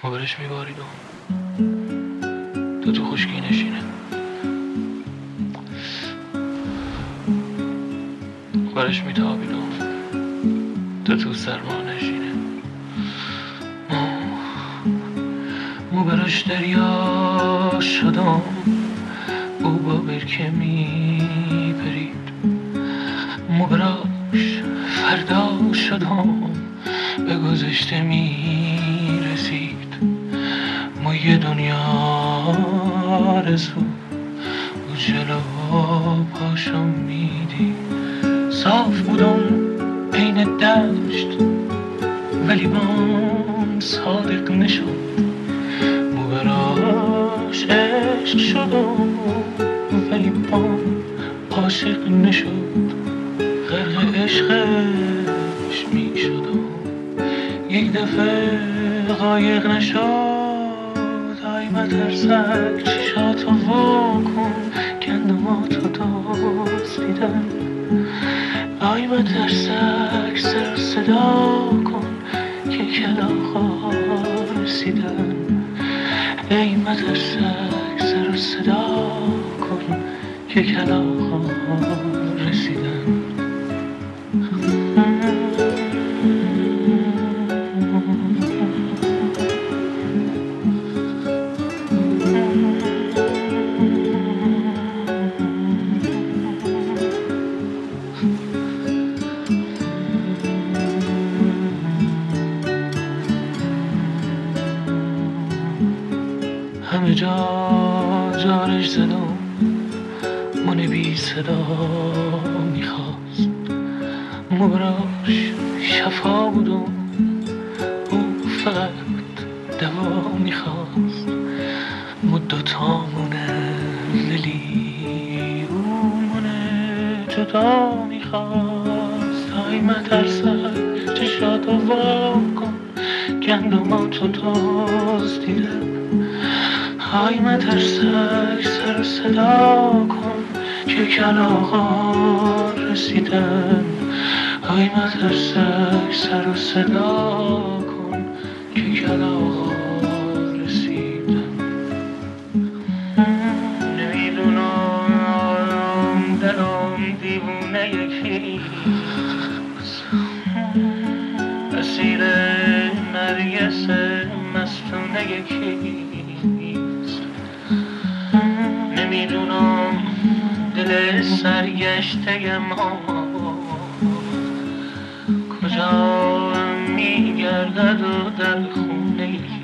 ما برش میباریدم تو خشکی نشینه، برش میتابیدم تو سرما نشینه. ما برش دریا شدم، او با برکه میپرید. ما براش فردا شدم، به گذشته میرسید. ما یه دنیا رسو و جلو پاشم میدید. صاف بودم بین دشت ولی بام صادق نشد. ما براش عشق شدم ولی بام عاشق نشد. غرق عشقش می شدم، یک دفعه غایق نشد. آی مترسک چشاتو واکن، گندماتو دزدیدن. آی مترسک سر و صدا کن که کلاغا رسیدن. ای مترسک سر و صدا کن که کلاغا رسیدن. همه جا جارش زدم، من بی صدا میخواست. ما براش شفا بودم، او فقط دوا میخواست. ما دوتامونه ولی او منه جدا میخواست. ای مترسک چشاتو وا کن، گندماتو دزدیدن. های مترسک سر و صدا کن که کلاغا رسیدن. های مترسک سر و صدا کن که کلاغا رسیدن. نمیدونم دلم دیوونه یکیست، اسیر نرگس مستونه یکیست. نمیدونم دل سرگشته ما کجا میگردد و در خونه